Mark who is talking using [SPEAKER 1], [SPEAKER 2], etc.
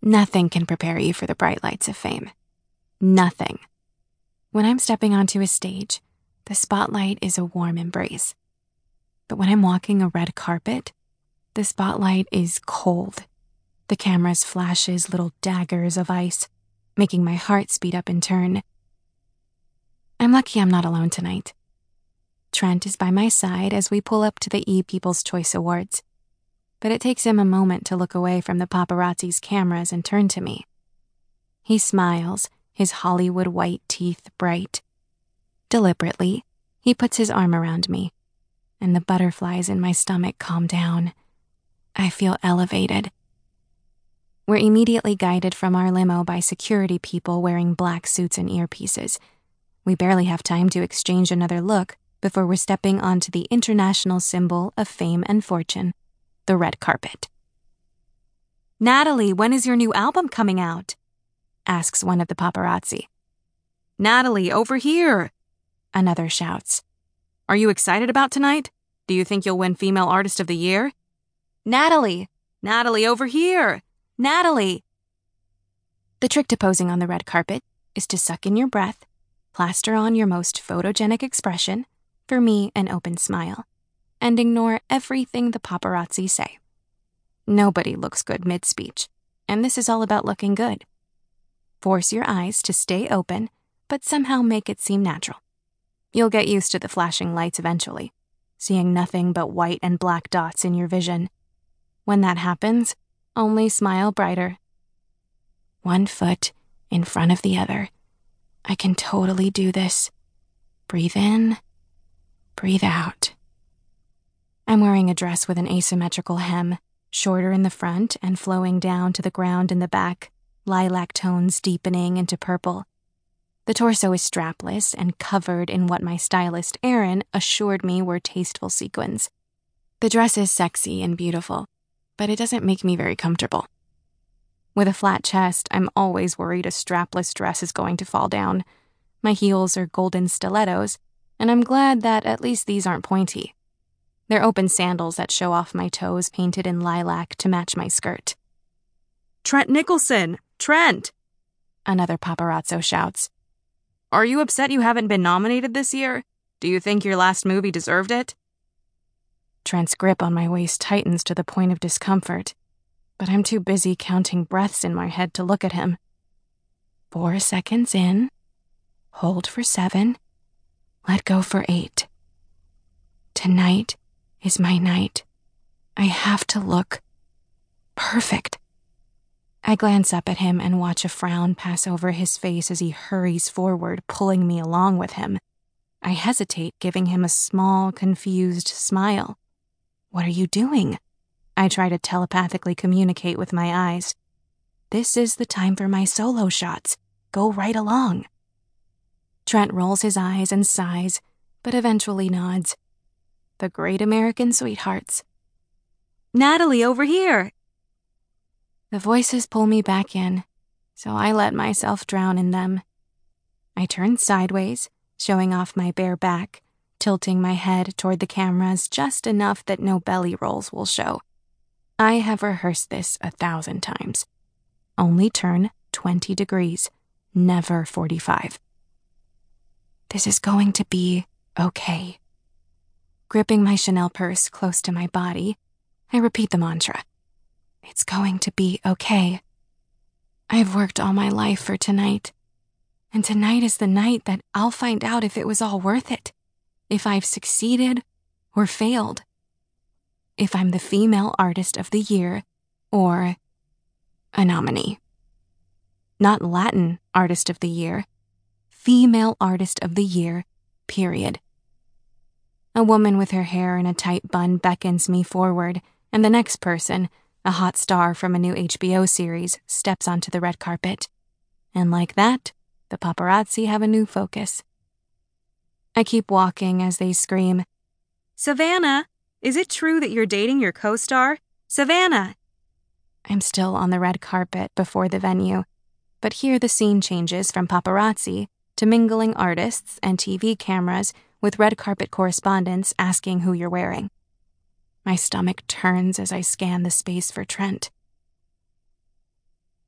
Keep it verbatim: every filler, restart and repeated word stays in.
[SPEAKER 1] Nothing can prepare you for the bright lights of fame. Nothing. When I'm stepping onto a stage, the spotlight is a warm embrace. But when I'm walking a red carpet, the spotlight is cold. The camera's flashes little daggers of ice, making my heart speed up in turn. I'm lucky I'm not alone tonight. Trent is by my side as we pull up to the E! People's Choice Awards, but it takes him a moment to look away from the paparazzi's cameras and turn to me. He smiles, his Hollywood white teeth bright. Deliberately, he puts his arm around me, and the butterflies in my stomach calm down. I feel elevated. We're immediately guided from our limo by security people wearing black suits and earpieces. We barely have time to exchange another look before we're stepping onto the international symbol of fame and fortune, the red carpet. "Natalie, when is your new album coming out?" asks one of the paparazzi. "Natalie, over here," another shouts. "Are you excited about tonight? Do you think you'll win Female Artist of the Year?" "Natalie! Natalie, over here! Natalie!" The trick to posing on the red carpet is to suck in your breath, plaster on your most photogenic expression, for me an open smile, and ignore everything the paparazzi say. Nobody looks good mid-speech, and this is all about looking good. Force your eyes to stay open, but somehow make it seem natural. You'll get used to the flashing lights eventually, seeing nothing but white and black dots in your vision. When that happens, only smile brighter. One foot in front of the other. I can totally do this. Breathe in, breathe out. I'm wearing a dress with an asymmetrical hem, shorter in the front and flowing down to the ground in the back, lilac tones deepening into purple. The torso is strapless and covered in what my stylist Erin assured me were tasteful sequins. The dress is sexy and beautiful, but it doesn't make me very comfortable. With a flat chest, I'm always worried a strapless dress is going to fall down. My heels are golden stilettos, and I'm glad that at least these aren't pointy. They're open sandals that show off my toes painted in lilac to match my skirt. "Trent Nicholson! Trent!" another paparazzo shouts. "Are you upset you haven't been nominated this year? Do you think your last movie deserved it?" Trent's grip on my waist tightens to the point of discomfort, but I'm too busy counting breaths in my head to look at him. Four seconds in, hold for seven, let go for eight. Tonight is my night. I have to look perfect. I glance up at him and watch a frown pass over his face as he hurries forward, pulling me along with him. I hesitate, giving him a small, confused smile. "What are you doing?" I try to telepathically communicate with my eyes. "This is the time for my solo shots. Go right along." Trent rolls his eyes and sighs, but eventually nods. The great American sweethearts. "Natalie, over here!" The voices pull me back in, so I let myself drown in them. I turn sideways, showing off my bare back, tilting my head toward the cameras just enough that no belly rolls will show. I have rehearsed this a thousand times. Only turn twenty degrees, never forty-five. This is going to be okay. Gripping my Chanel purse close to my body, I repeat the mantra. It's going to be okay. I've worked all my life for tonight, and tonight is the night that I'll find out if it was all worth it, if I've succeeded or failed, if I'm the Female Artist of the Year or a nominee. Not Latin Artist of the Year, Female Artist of the Year, period. A woman with her hair in a tight bun beckons me forward, and the next person, a hot star from a new H B O series, steps onto the red carpet. And like that, the paparazzi have a new focus. I keep walking as they scream, "Savannah, is it true that you're dating your co-star? Savannah!" I'm still on the red carpet before the venue, but here the scene changes from paparazzi to mingling artists and T V cameras with red carpet correspondents asking who you're wearing. My stomach turns as I scan the space for Trent.